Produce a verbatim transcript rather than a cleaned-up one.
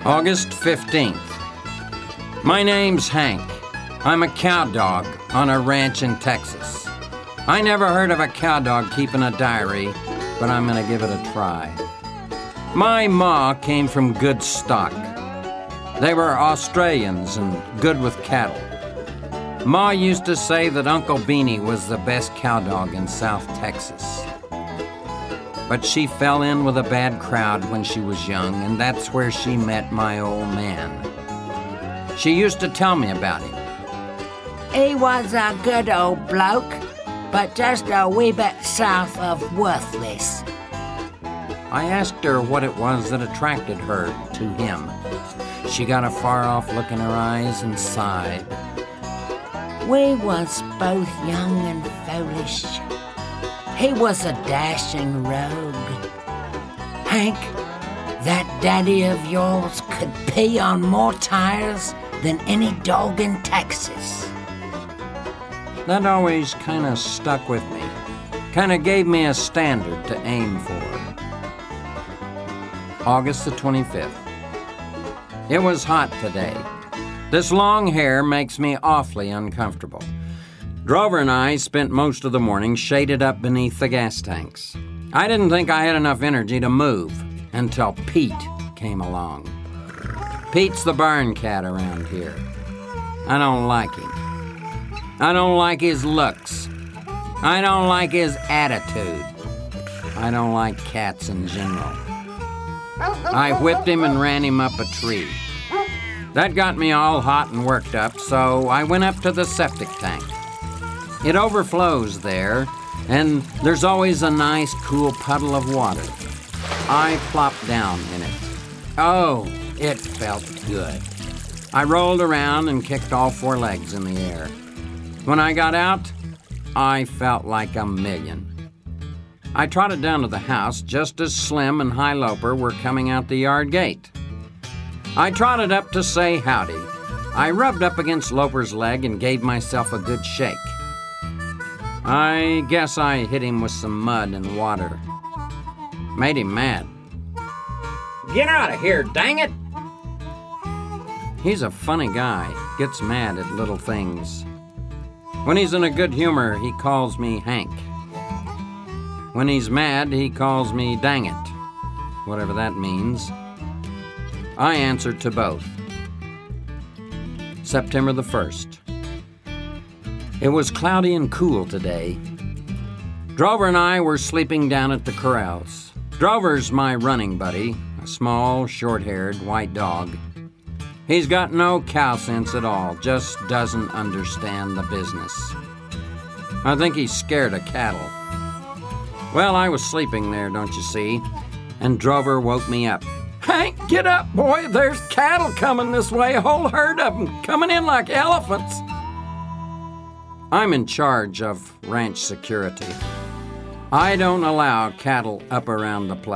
August fifteenth. My name's Hank. I'm a cow dog on a ranch in Texas. I never heard of a cow dog keeping a diary, but I'm gonna give it a try. My ma came from good stock. They were Australians and good with cattle. Ma used to say that Uncle Beanie was the best cow dog in South Texas. But she fell in with a bad crowd when she was young, and that's where she met my old man. She used to tell me about him. He was a good old bloke, but just a wee bit south of worthless. I asked her what it was that attracted her to him. She got a far-off look in her eyes and sighed. We was both young and foolish. He was a dashing rogue. Hank, that daddy of yours could pee on more tires than any dog in Texas. That always kind of stuck with me. Kind of gave me a standard to aim for. August the twenty-fifth. It was hot today. This long hair makes me awfully uncomfortable. Drover and I spent most of the morning shaded up beneath the gas tanks. I didn't think I had enough energy to move until Pete came along. Pete's the barn cat around here. I don't like him. I don't like his looks. I don't like his attitude. I don't like cats in general. I whipped him and ran him up a tree. That got me all hot and worked up, so I went up to the septic tank. It overflows there, and there's always a nice, cool puddle of water. I plopped down in it. Oh, it felt good. I rolled around and kicked all four legs in the air. When I got out, I felt like a million. I trotted down to the house just as Slim and High Loper were coming out the yard gate. I trotted up to say howdy. I rubbed up against Loper's leg and gave myself a good shake. I guess I hit him with some mud and water. Made him mad. Get out of here, dang it! He's a funny guy, gets mad at little things. When he's in a good humor, he calls me Hank. When he's mad, he calls me dang it, whatever that means. I answer to both. September the first. It was cloudy and cool today. Drover and I were sleeping down at the corrals. Drover's my running buddy, a small, short-haired, white dog. He's got no cow sense at all, just doesn't understand the business. I think he's scared of cattle. Well, I was sleeping there, don't you see, and Drover woke me up. Hank, get up, boy. There's cattle coming this way, a whole herd of them, coming in like elephants. I'm in charge of ranch security. I don't allow cattle up around the place.